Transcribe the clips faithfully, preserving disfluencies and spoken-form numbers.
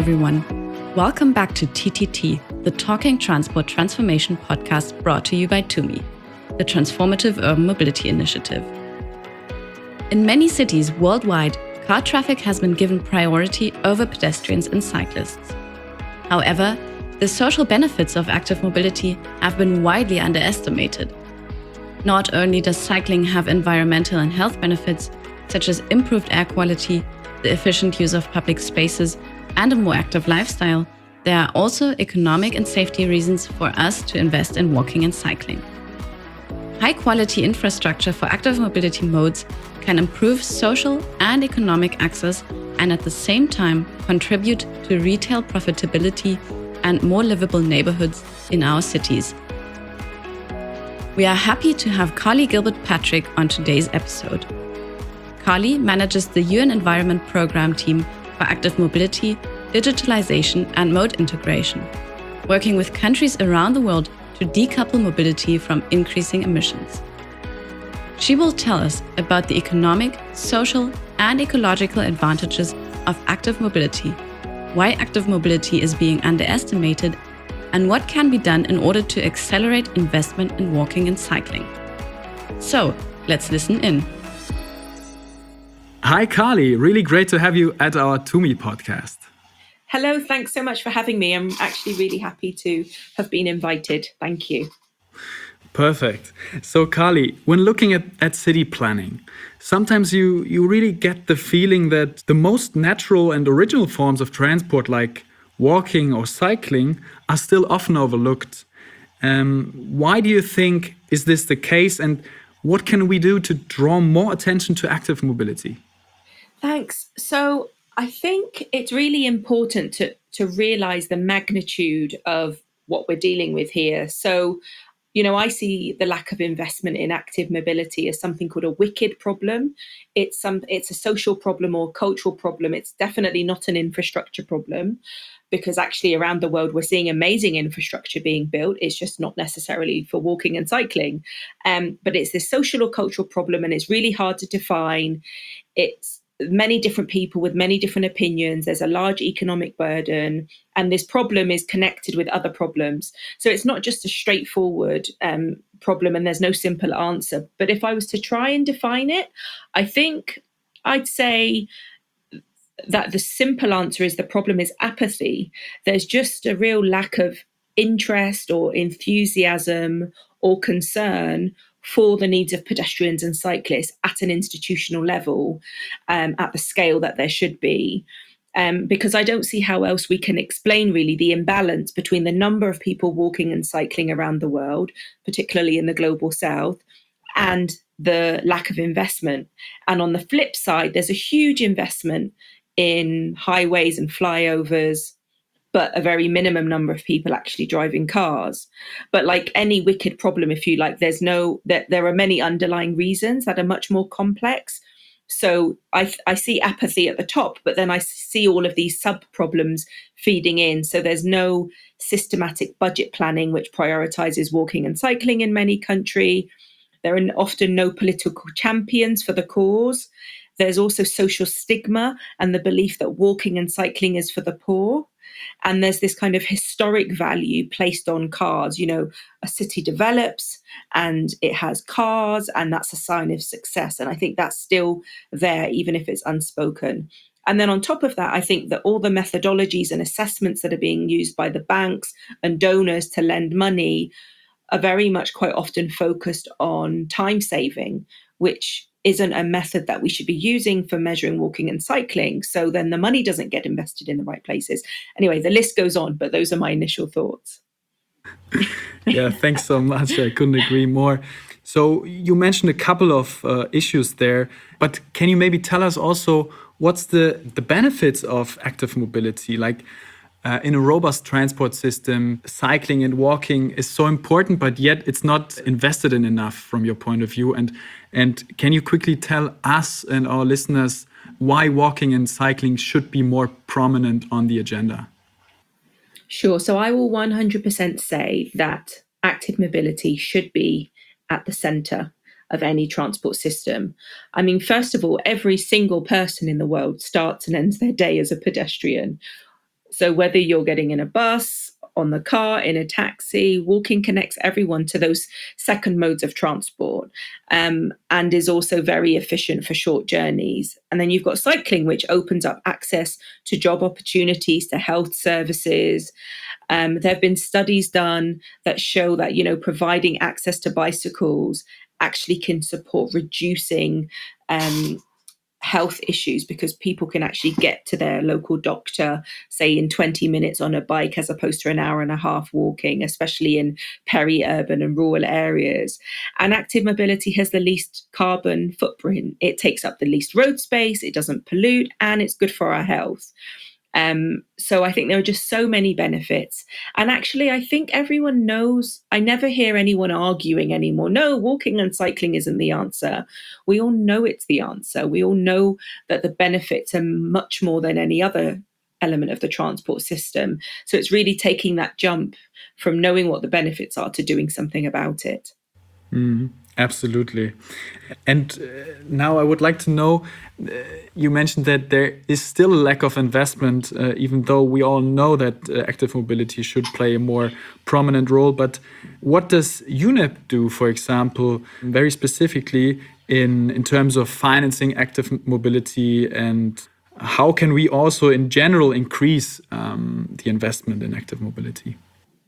everyone. Welcome back to T T T, the Talking Transport Transformation podcast brought to you by TUMI, the Transformative Urban Mobility Initiative. In many cities worldwide, car traffic has been given priority over pedestrians and cyclists. However, the social benefits of active mobility have been widely underestimated. Not only does cycling have environmental and health benefits, such as improved air quality, the efficient use of public spaces, and a more active lifestyle, there are also economic and safety reasons for us to invest in walking and cycling. High-quality infrastructure for active mobility modes can improve social and economic access and at the same time contribute to retail profitability and more livable neighborhoods in our cities. We are happy to have Carly Gilbert-Patrick on today's episode. Carly manages the U N Environment Programme team for active mobility, digitalization, and mode integration, working with countries around the world to decouple mobility from increasing emissions. She will tell us about the economic, social, and ecological advantages of active mobility, why active mobility is being underestimated, and what can be done in order to accelerate investment in walking and cycling. So, let's listen in. Hi, Carly. Really great to have you at our TUMI podcast. Hello, thanks so much for having me. I'm actually really happy to have been invited. Thank you. Perfect. So, Carly, when looking at, at city planning, sometimes you, you really get the feeling that the most natural and original forms of transport, like walking or cycling, are still often overlooked. Um, why do you think is this the case, and what can we do to draw more attention to active mobility? Thanks. So I think it's really important to, to realize the magnitude of what we're dealing with here. So, you know, I see the lack of investment in active mobility as something called a wicked problem. It's some, it's a social problem or cultural problem. It's definitely not an infrastructure problem, because actually around the world, we're seeing amazing infrastructure being built. It's just not necessarily for walking and cycling. Um, but it's this social or cultural problem, and it's really hard to define. It's many different people with many different opinions. There's a large economic burden, and this problem is connected with other problems. So it's not just a straightforward um, problem, and there's no simple answer. But if I was to try and define it, I think I'd say that the simple answer is the problem is apathy. There's just a real lack of interest or enthusiasm or concern for the needs of pedestrians and cyclists at an institutional level, um, at the scale that there should be. Um, because I don't see how else we can explain really the imbalance between the number of people walking and cycling around the world, particularly in the global south, and the lack of investment. And on the flip side, there's a huge investment in highways and flyovers, but a very minimum number of people actually driving cars. But like any wicked problem, if you like, there's no, there, there are many underlying reasons that are much more complex. So I, I see apathy at the top, but then I see all of these sub-problems feeding in. So there's no systematic budget planning, which prioritizes walking and cycling in many countries. There are often no political champions for the cause. There's also social stigma and the belief that walking and cycling is for the poor. And there's this kind of historic value placed on cars. You know, a city develops and it has cars, and that's a sign of success. And I think that's still there, even if it's unspoken. And then on top of that, I think that all the methodologies and assessments that are being used by the banks and donors to lend money are very much quite often focused on time saving, which isn't a method that we should be using for measuring walking and cycling. So then the money doesn't get invested in the right places. Anyway, the list goes on, but those are my initial thoughts. Yeah, thanks so much. I couldn't agree more. So you mentioned a couple of uh, issues there, but can you maybe tell us also what's the, the benefits of active mobility? Like uh, in a robust transport system, cycling and walking is so important, but yet it's not invested in enough from your point of view. And And can you quickly tell us and our listeners why walking and cycling should be more prominent on the agenda? Sure. So I will one hundred percent say that active mobility should be at the centre of any transport system. I mean, first of all, every single person in the world starts and ends their day as a pedestrian. So whether you're getting in a bus, on the car, in a taxi, walking connects everyone to those second modes of transport, um, and is also very efficient for short journeys. And then you've got cycling, which opens up access to job opportunities, to health services. Um, there have been studies done that show that, you know, providing access to bicycles actually can support reducing um, health issues, because people can actually get to their local doctor, say in twenty minutes on a bike, as opposed to an hour and a half walking, especially in peri-urban and rural areas. And active mobility has the least carbon footprint. It takes up the least road space, it doesn't pollute, and it's good for our health. Um, so I think there are just so many benefits. And actually, I think everyone knows, I never hear anyone arguing anymore. No, walking and cycling isn't the answer. We all know it's the answer. We all know that the benefits are much more than any other element of the transport system. So it's really taking that jump from knowing what the benefits are to doing something about it. Mm, absolutely. And uh, now I would like to know, uh, you mentioned that there is still a lack of investment, uh, even though we all know that uh, active mobility should play a more prominent role. But what does U N E P do, for example, very specifically in, in terms of financing active mobility, and how can we also in general increase um, the investment in active mobility?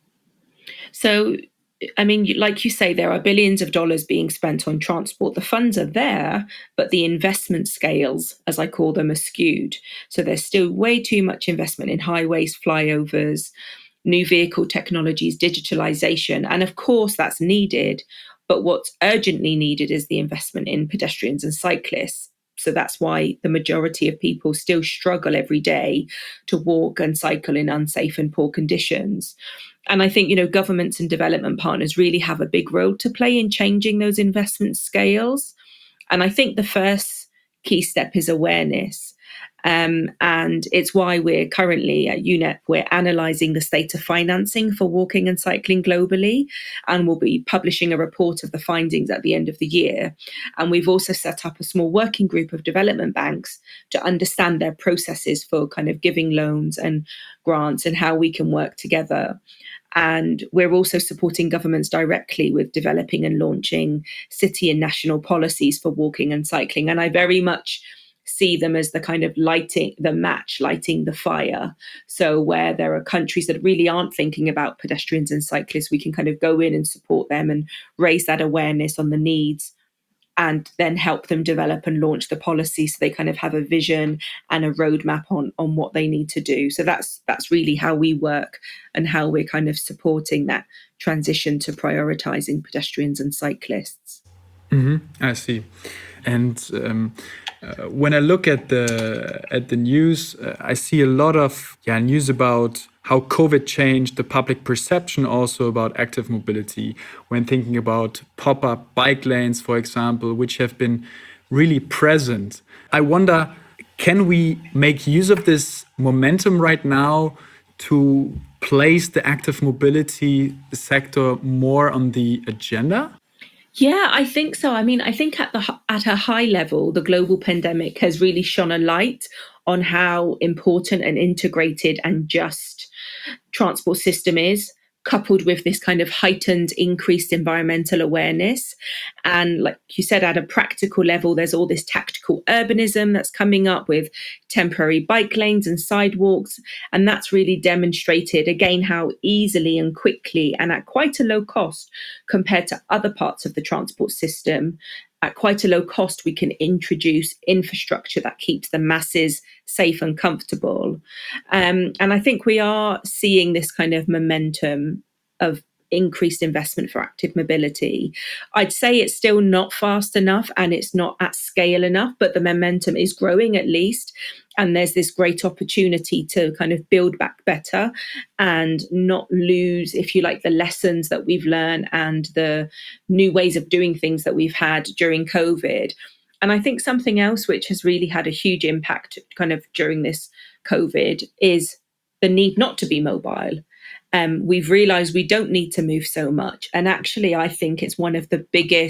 So I mean, like you say, there are billions of dollars being spent on transport. The funds are there, but the investment scales, as I call them, are skewed. So there's still way too much investment in highways, flyovers, new vehicle technologies, digitalization. And of course, that's needed. But what's urgently needed is the investment in pedestrians and cyclists. So that's why the majority of people still struggle every day to walk and cycle in unsafe and poor conditions. And I think, you know, governments and development partners really have a big role to play in changing those investment scales. And I think the first key step is awareness. Um, and it's why we're currently at U N E P, we're analysing the state of financing for walking and cycling globally, and we'll be publishing a report of the findings at the end of the year. And we've also set up a small working group of development banks to understand their processes for kind of giving loans and grants and how we can work together. And we're also supporting governments directly with developing and launching city and national policies for walking and cycling. And I very much see them as the kind of lighting, the match, lighting the fire. So where there are countries that really aren't thinking about pedestrians and cyclists, we can kind of go in and support them and raise that awareness on the needs, and then help them develop and launch the policy so they kind of have a vision and a roadmap on, on what they need to do. So that's that's really how we work and how we're kind of supporting that transition to prioritizing pedestrians and cyclists. Mm-hmm. I see. And um, uh, when I look at the at the news, uh, I see a lot of yeah news about how COVID changed the public perception also about active mobility, when thinking about pop-up bike lanes, for example, which have been really present. I wonder, can we make use of this momentum right now to place the active mobility sector more on the agenda? Yeah, I think so. I mean, I think at the at a high level, the global pandemic has really shone a light on how important an integrated and just transport system is, coupled with this kind of heightened, increased environmental awareness. And like you said, at a practical level, there's all this tactical urbanism that's coming up with temporary bike lanes and sidewalks. And that's really demonstrated, again, how easily and quickly and at quite a low cost compared to other parts of the transport system, at quite a low cost, we can introduce infrastructure that keeps the masses safe and comfortable. Um, and I think we are seeing this kind of momentum of increased investment for active mobility. I'd say it's still not fast enough and it's not at scale enough, but the momentum is growing at least. And there's this great opportunity to kind of build back better and not lose, if you like, the lessons that we've learned and the new ways of doing things that we've had during COVID. And I think something else which has really had a huge impact kind of during this COVID is the need not to be mobile. Um, we've realized we don't need to move so much. And actually, I think it's one of the biggest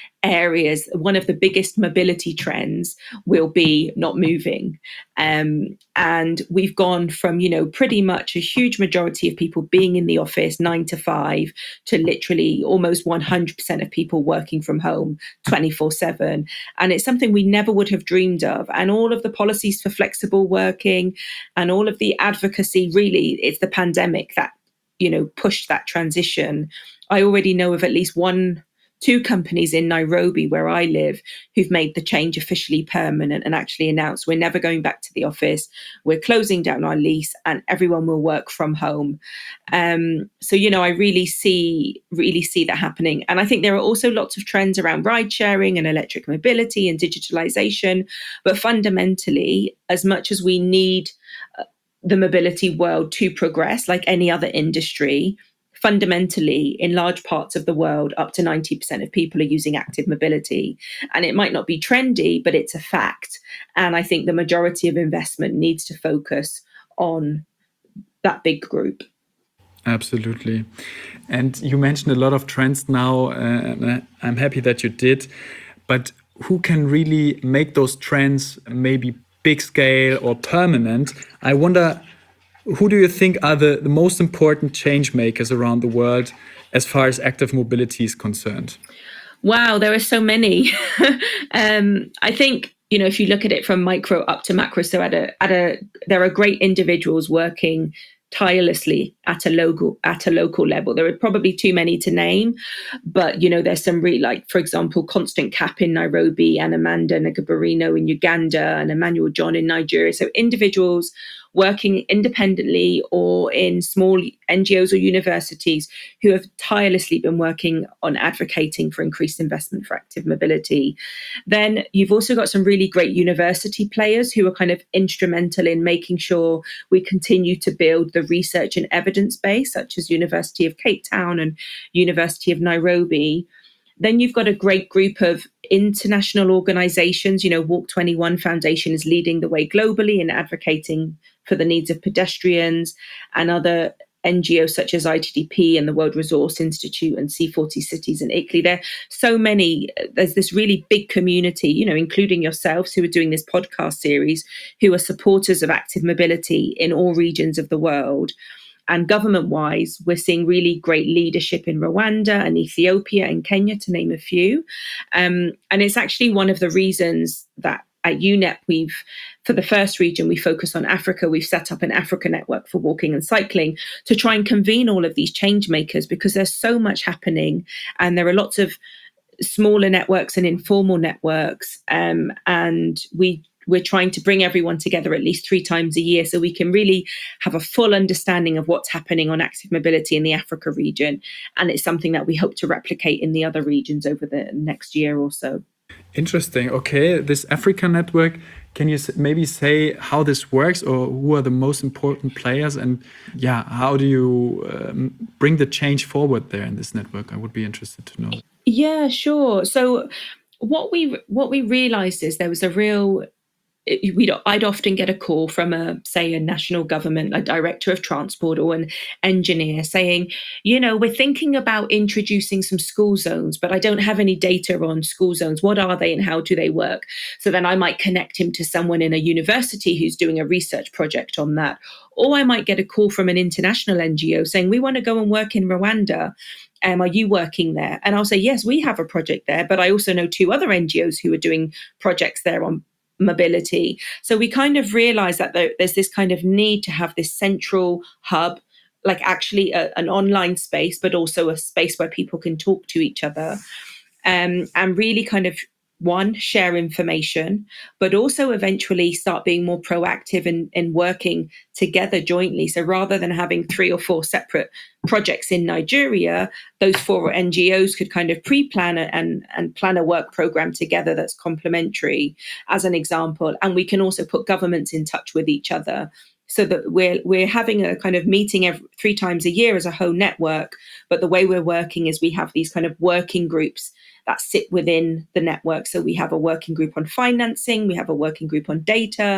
areas, one of the biggest mobility trends will be not moving. Um, and we've gone from, you know, pretty much a huge majority of people being in the office nine to five to literally almost one hundred percent of people working from home twenty-four seven. And it's something we never would have dreamed of. And all of the policies for flexible working and all of the advocacy, really, it's the pandemic that, you know, pushed that transition. I already know of at least one, two companies in Nairobi, where I live, who've made the change officially permanent and actually announced we're never going back to the office. We're closing down our lease and everyone will work from home. Um, so, you know, I really see, really see that happening. And I think there are also lots of trends around ride sharing and electric mobility and digitalization. But fundamentally, as much as we need uh, the mobility world to progress like any other industry, fundamentally, in large parts of the world, up to ninety percent of people are using active mobility. And it might not be trendy, but it's a fact. And I think the majority of investment needs to focus on that big group. Absolutely. And you mentioned a lot of trends now, uh, and I'm happy that you did. But who can really make those trends maybe big scale or permanent? I wonder, who do you think are the, the most important change makers around the world as far as active mobility is concerned? Wow, there are so many. um, I think, you know, if you look at it from micro up to macro, so at a at a there are great individuals working tirelessly at a local at a local level. There are probably too many to name, but you know, there's some really, like, for example, Constant Cap in Nairobi and Amanda Nagabarino in Uganda and Emmanuel John in Nigeria. So individuals working independently or in small N G Os or universities who have tirelessly been working on advocating for increased investment for active mobility. Then you've also got some really great university players who are kind of instrumental in making sure we continue to build the research and evidence base, such as University of Cape Town and University of Nairobi. Then you've got a great group of international organizations. You know, Walk twenty-one Foundation is leading the way globally in advocating for the needs of pedestrians, and other N G Os such as I T D P and the World Resource Institute and C forty Cities in Italy. There are so many. There's this really big community, you know, including yourselves who are doing this podcast series, who are supporters of active mobility in all regions of the world. And government-wise, we're seeing really great leadership in Rwanda and Ethiopia and Kenya, to name a few. Um, and it's actually one of the reasons that at U N E P, we've, for the first region, we focus on Africa. We've set up an Africa network for walking and cycling to try and convene all of these change makers, because there's so much happening and there are lots of smaller networks and informal networks. Um, and we We're trying to bring everyone together at least three times a year so we can really have a full understanding of what's happening on active mobility in the Africa region. And it's something that we hope to replicate in the other regions over the next year or so. Interesting. Okay, this Africa network, can you maybe say how this works, or who are the most important players? And yeah, how do you um, bring the change forward there in this network? I would be interested to know. Yeah, sure. So what we what we realized is there was a real We'd, I'd often get a call from a, say, a national government, a director of transport or an engineer saying, you know, we're thinking about introducing some school zones, but I don't have any data on school zones. What are they and how do they work? So then I might connect him to someone in a university who's doing a research project on that. Or I might get a call from an international N G O saying, we want to go and work in Rwanda. Um, are you working there? And I'll say, yes, we have a project there, but I also know two other N G Os who are doing projects there on mobility. So we kind of realized that there, there's this kind of need to have this central hub, like actually a, an online space, but also a space where people can talk to each other, um, and really kind of, one, share information, but also eventually start being more proactive in, in working together jointly. So rather than having three or four separate projects in Nigeria, those four N G Os could kind of pre-plan and, and plan a work program together that's complementary, as an example. And we can also put governments in touch with each other, so that we're we're having a kind of meeting every, three times a year as a whole network. But the way we're working is we have these kind of working groups that sit within the network. So we have a working group on financing, we have a working group on data,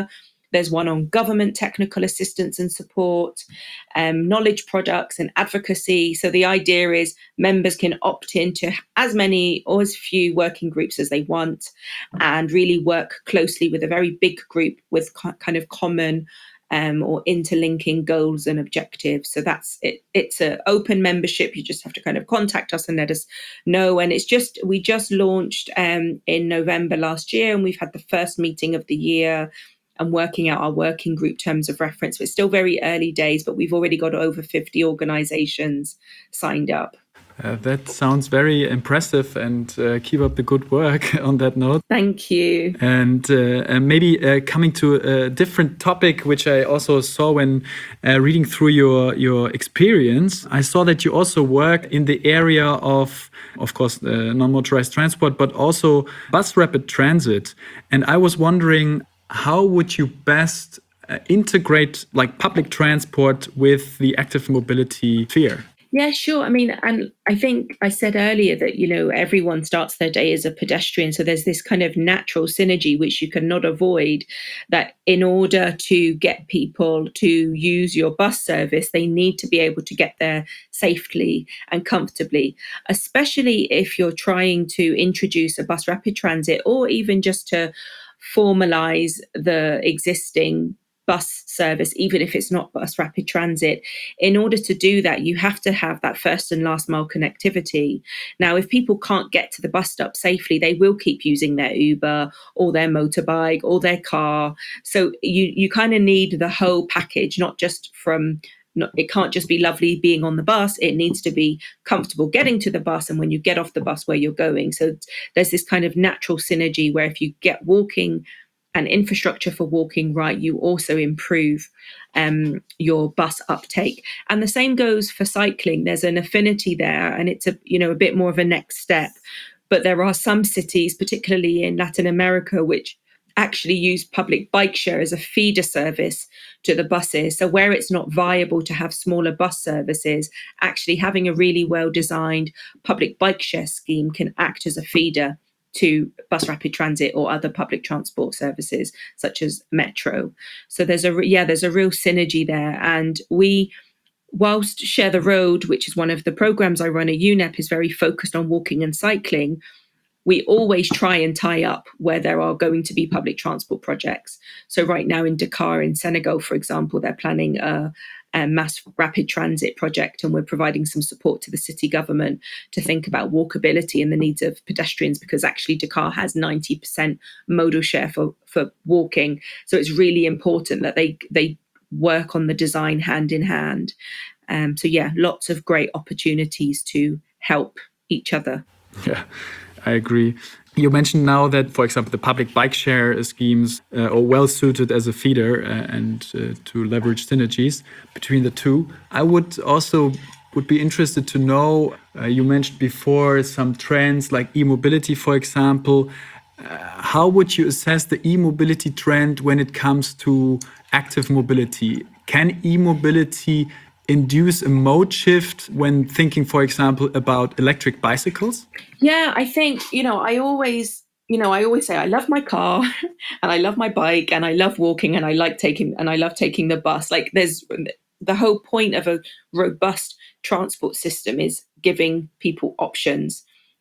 There's one on government technical assistance and support, um, knowledge products and advocacy. So the idea is members can opt into as many or as few working groups as they want and really work closely with a very big group with co- kind of common um, or interlinking goals and objectives. So that's it. It's an open membership. You just have to kind of contact us and let us know. And it's just, we just launched um, in November last year, and we've had the first meeting of the year and working out our working group terms of reference. It's still very early days, but we've already got over fifty organizations signed up. Uh, that sounds very impressive, and uh, keep up the good work on that note. Thank you. And, uh, and maybe uh, coming to a different topic, which I also saw when uh, reading through your, your experience, I saw that you also work in the area of, of course, uh, non-motorized transport, but also bus rapid transit. And I was wondering, how would you best uh, integrate like public transport with the active mobility sphere? Yeah, sure. I mean, and I think I said earlier that, you know, everyone starts their day as a pedestrian. So there's this kind of natural synergy, which you cannot avoid, that in order to get people to use your bus service, they need to be able to get there safely and comfortably, especially if you're trying to introduce a bus rapid transit or even just to formalize the existing bus service, even if it's not bus rapid transit. In order to do that, you have to have that first and last mile connectivity. Now, if people can't get to the bus stop safely, they will keep using their Uber or their motorbike or their car. So you you kind of need the whole package, not just from Not, it can't just be lovely being on the bus. It needs to be comfortable getting to the bus and when you get off the bus where you're going. So there's this kind of natural synergy where if you get walking and infrastructure for walking right, you also improve um, your bus uptake. And the same goes for cycling. There's an affinity there, and it's a you know a bit more of a next step. But there are some cities, particularly in Latin America, which actually use public bike share as a feeder service to the buses. So where it's not viable to have smaller bus services, actually having a really well-designed public bike share scheme can act as a feeder to bus rapid transit or other public transport services such as metro. So there's a yeah, there's a real synergy there. And we, whilst Share the Road, which is one of the programs I run at U N E P, is very focused on walking and cycling, we always try and tie up where there are going to be public transport projects. So right now in Dakar in Senegal, for example, they're planning a, a mass rapid transit project, and we're providing some support to the city government to think about walkability and the needs of pedestrians, because actually Dakar has ninety percent modal share for, for walking. So it's really important that they, they work on the design hand in hand. Um, so yeah, lots of great opportunities to help each other. Yeah. I agree. You mentioned now that, for example, the public bike share schemes uh, are well suited as a feeder uh, and uh, to leverage synergies between the two. I would also would be interested to know, uh, you mentioned before some trends like e-mobility, for example. Uh, how would you assess the e-mobility trend when it comes to active mobility? Can e-mobility induce a mode shift when thinking, for example, about electric bicycles? Yeah, I think, you know, I always, you know, I always say I love my car and I love my bike and I love walking and I like taking and I love taking the bus. Like there's the whole point of a robust transport system is giving people options.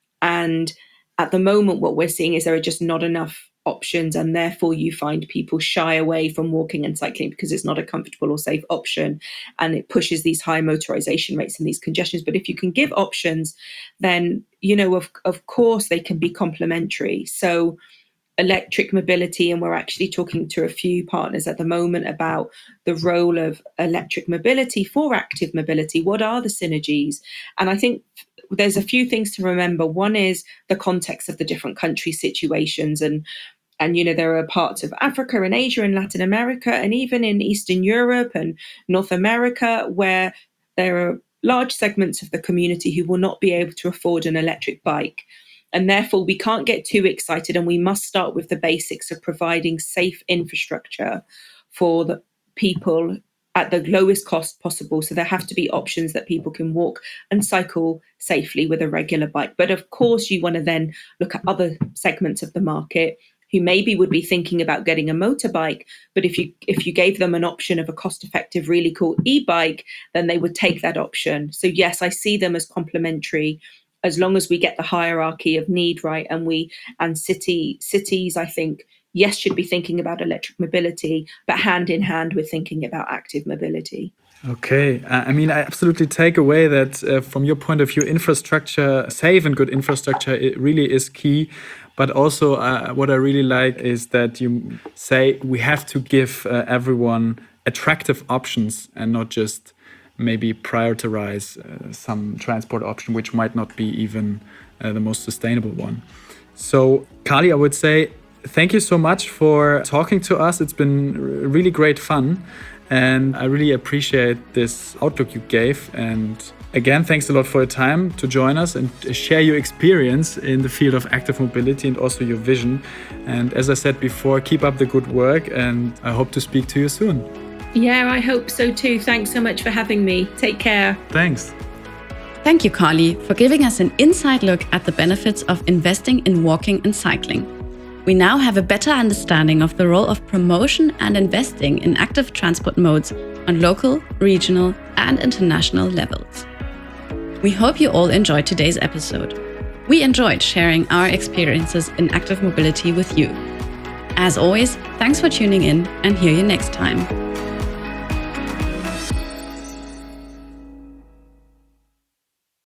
And at the moment, what we're seeing is there are just not enough options, and therefore you find people shy away from walking and cycling because it's not a comfortable or safe option, and it pushes these high motorization rates and these congestions. But if you can give options, then you know of of course they can be complementary. So electric mobility, and we're actually talking to a few partners at the moment about the role of electric mobility for active mobility. What are the synergies? And I think there's a few things to remember. One is the context of the different country situations, and and you know there are parts of Africa and Asia and Latin America and even in Eastern Europe and North America where there are large segments of the community who will not be able to afford an electric bike. And therefore, we can't get too excited, and we must start with the basics of providing safe infrastructure for the people at the lowest cost possible. So there have to be options that people can walk and cycle safely with a regular bike. But of course, you want to then look at other segments of the market who maybe would be thinking about getting a motorbike, but if you if you gave them an option of a cost-effective, really cool e-bike, then they would take that option. So yes, I see them as complementary, as long as we get the hierarchy of need right, and we and city cities, I think, yes, should be thinking about electric mobility, but hand in hand with thinking about active mobility. Okay. I mean, I absolutely take away that uh, from your point of view, infrastructure, safe and good infrastructure, it really is key. But also uh, what I really like is that you say we have to give uh, everyone attractive options and not just maybe prioritize uh, some transport option, which might not be even uh, the most sustainable one. So, Kali, I would say thank you so much for talking to us. It's been really great fun. And I really appreciate this outlook you gave. And again, thanks a lot for your time to join us and share your experience in the field of active mobility and also your vision. And as I said before, keep up the good work, and I hope to speak to you soon. Yeah, I hope so too. Thanks so much for having me. Take care. Thanks. Thank you, Kali, for giving us an inside look at the benefits of investing in walking and cycling. We now have a better understanding of the role of promotion and investing in active transport modes on local, regional, and international levels. We hope you all enjoyed today's episode. We enjoyed sharing our experiences in active mobility with you. As always, thanks for tuning in, and hear you next time.